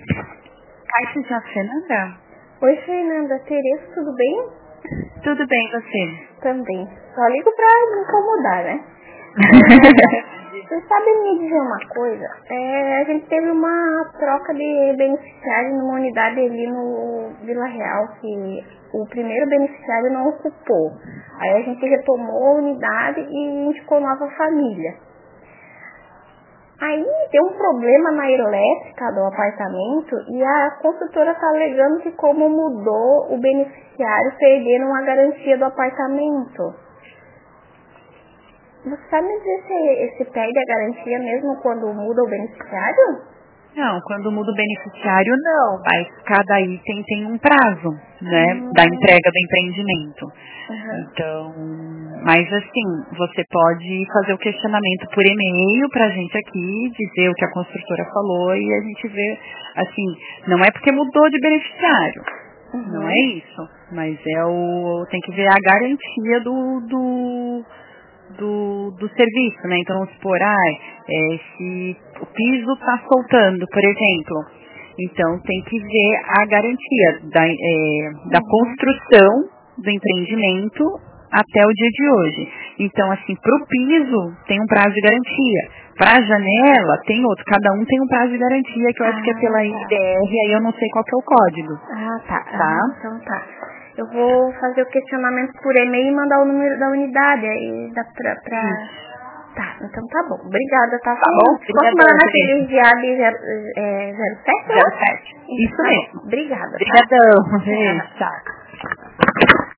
Caixa já, Fernanda? Oi, Fernanda. Tereza, tudo bem? Tudo bem, você? Também. Só ligo pra me incomodar, né? Você sabe me dizer uma coisa? A gente teve uma troca de beneficiários numa unidade ali no Vila Real, que o primeiro beneficiário não ocupou. Aí a gente retomou a unidade e indicou nova família. Aí deu um problema na elétrica do apartamento e a construtora está alegando que como mudou, o beneficiário perderam a garantia do apartamento. Você sabe me dizer se perde a garantia mesmo quando muda o beneficiário? Não, quando muda o beneficiário, não, mas cada item tem um prazo, né, da entrega do empreendimento. Então, mas assim, você pode fazer o questionamento por e-mail pra gente aqui, dizer o que a construtora falou e a gente vê, assim, não é porque mudou de beneficiário, não é isso, mas tem que ver a garantia do serviço, né? Então, vamos supor, se o piso está soltando, por exemplo, então tem que ver a garantia da construção do empreendimento até o dia de hoje. Então, assim, para o piso tem um prazo de garantia, para a janela tem outro, cada um tem um prazo de garantia que eu acho que é pela IDR, aí eu não sei qual que é o código. Então tá. Eu vou fazer o questionamento por e-mail e mandar o número da unidade, aí dá pra... Tá, então tá bom. Obrigada, tá? Tá bom? Posso mandar naquele viado 07? 07. Isso mesmo. Obrigada. Obrigadão. Tchau.